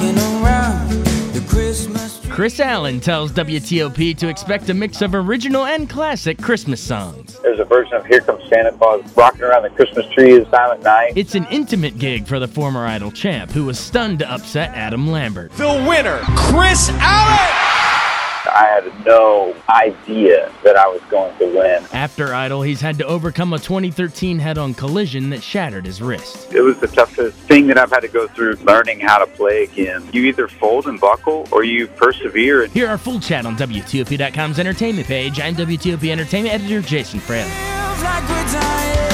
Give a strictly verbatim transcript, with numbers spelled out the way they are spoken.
rocking around the Christmas tree. Chris Allen tells W T O P to expect a mix of original and classic Christmas songs. There's a version of Here Comes Santa Claus, Rocking Around the Christmas Tree is Silent Night. It's an intimate gig for the former Idol champ, who was stunned to upset Adam Lambert. The winner, Chris Allen! I had no idea that I was going to win. After Idol, he's had to overcome a twenty thirteen head-on collision that shattered his wrist. It was the toughest thing that I've had to go through, learning how to play again. You either fold and buckle, or you persevere. Hear our full chat on W T O P dot com's entertainment page. I'm W T O P Entertainment Editor Jason Fraley. Feels like we're dying.